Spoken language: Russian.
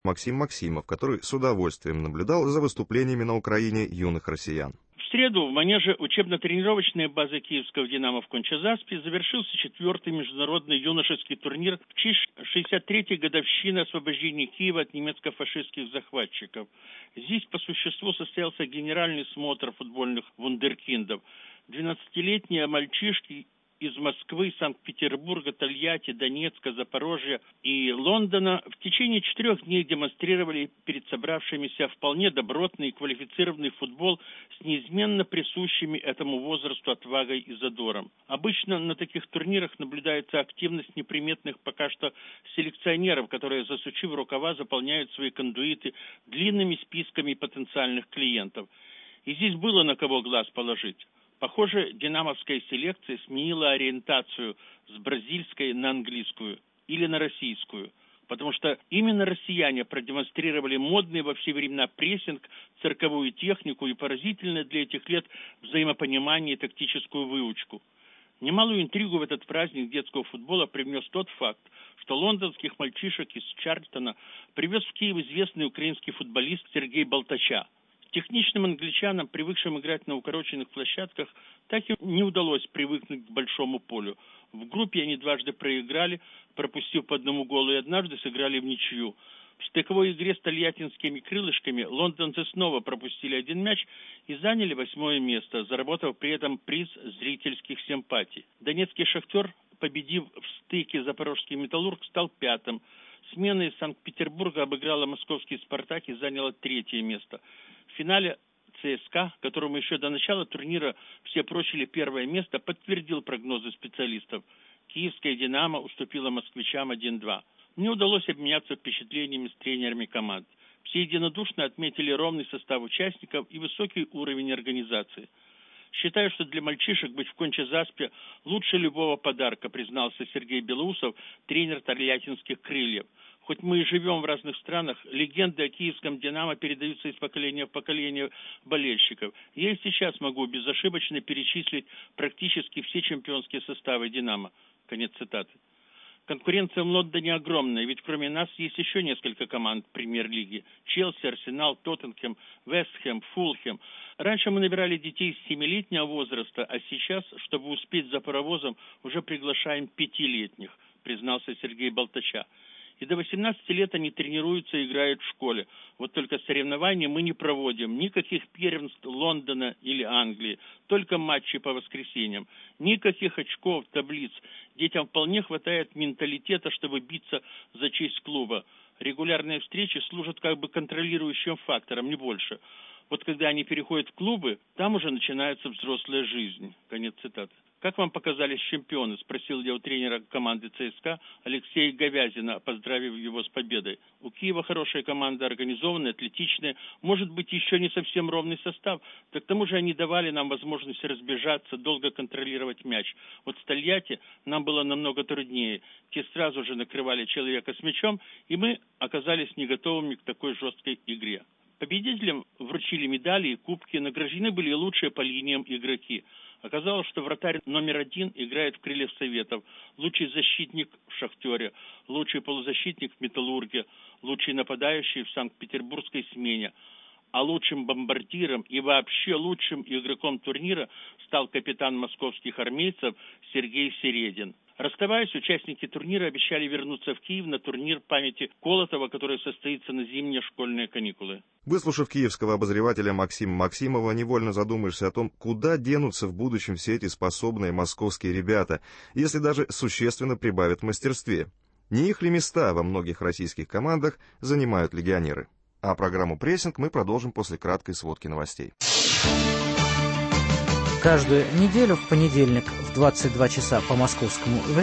Максим Максимов, который с удовольствием наблюдал за выступлениями на Украине юных россиян. В среду в манеже учебно-тренировочной базы киевского «Динамо» в Конча-Заспе завершился 4-й международный юношеский турнир в честь 63-й годовщины освобождения Киева от немецко-фашистских захватчиков. Здесь по существу состоялся генеральный смотр футбольных вундеркиндов. 12-летние мальчишки из Москвы, Санкт-Петербурга, Тольятти, Донецка, Запорожья и Лондона в течение 4 дней демонстрировали перед собравшимися вполне добротный и квалифицированный футбол с неизменно присущими этому возрасту отвагой и задором. Обычно на таких турнирах наблюдается активность неприметных пока что селекционеров, которые, засучив рукава, заполняют свои кондуиты длинными списками потенциальных клиентов. И здесь было на кого глаз положить. Похоже, динамовская селекция сменила ориентацию с бразильской на английскую или на российскую, потому что именно россияне продемонстрировали модный во все времена прессинг, цирковую технику и поразительное для этих лет взаимопонимание и тактическую выучку. Немалую интригу в этот праздник детского футбола привнес тот факт, что лондонских мальчишек из Чарльстона привез в Киев известный украинский футболист Сергей Болтача. Техничным англичанам, привыкшим играть на укороченных площадках, так и не удалось привыкнуть к большому полю. В группе они дважды проиграли, пропустив по 1 голу, и однажды сыграли в ничью. В стыковой игре с тольяттинскими крылышками лондонцы снова пропустили 1 мяч и заняли 8-е место, заработав при этом приз зрительских симпатий. Донецкий «Шахтер», победив в стыке запорожский «Металлург», стал 5-м. Смена из Санкт-Петербурга обыграла московский «Спартак» и заняла 3-е место. В финале ЦСКА, которому еще до начала турнира все прочили 1-е место, подтвердил прогнозы специалистов. Киевская «Динамо» уступила москвичам 1-2. Мне удалось обменяться впечатлениями с тренерами команд. Все единодушно отметили ровный состав участников и высокий уровень организации. Считаю, что для мальчишек быть в Конча-Заспе лучше любого подарка, признался Сергей Белоусов, тренер тольяттинских «Крыльев». Хоть мы и живем в разных странах, легенды о киевском «Динамо» передаются из поколения в поколение болельщиков. Я и сейчас могу безошибочно перечислить практически все чемпионские составы «Динамо». Конец цитаты. Конкуренция в Лондоне огромная, ведь кроме нас есть еще несколько команд премьер-лиги. Челси, Арсенал, Тоттенхэм, Вестхэм, Фулхэм. Раньше мы набирали детей с 7-летнего возраста, а сейчас, чтобы успеть за паровозом, уже приглашаем 5-летних, признался Сергей Болтача. И до 18 лет они тренируются и играют в школе. Вот только соревнований мы не проводим. Никаких первенств Лондона или Англии. Только матчи по воскресеньям. Никаких очков, таблиц. Детям вполне хватает менталитета, чтобы биться за честь клуба. Регулярные встречи служат как бы контролирующим фактором, не больше. Вот когда они переходят в клубы, там уже начинается взрослая жизнь. Конец цитаты. «Как вам показались чемпионы?» – спросил я у тренера команды ЦСКА Алексея Говязина, поздравив его с победой. «У Киева хорошая команда, организованная, атлетичная, может быть, еще не совсем ровный состав. Да к тому же они давали нам возможность разбежаться, долго контролировать мяч. Вот с Тольятти нам было намного труднее. Те сразу же накрывали человека с мячом, и мы оказались не готовыми к такой жесткой игре». Победителям вручили медали и кубки, награждены были лучшие по линиям игроки. Оказалось, что вратарь номер 1 играет в «Крыльях Советов», лучший защитник в «Шахтере», лучший полузащитник в «Металлурге», лучший нападающий в Санкт-Петербургской «Смене». А лучшим бомбардиром и вообще лучшим игроком турнира стал капитан московских армейцев Сергей Середин. Расставаясь, участники турнира обещали вернуться в Киев на турнир памяти Колотова, который состоится на зимние школьные каникулы. Выслушав киевского обозревателя Максима Максимова, невольно задумаешься о том, куда денутся в будущем все эти способные московские ребята, если даже существенно прибавят в мастерстве. Не их ли места во многих российских командах занимают легионеры? А программу «Прессинг» мы продолжим после краткой сводки новостей. Каждую неделю в понедельник в 22 часа по московскому времени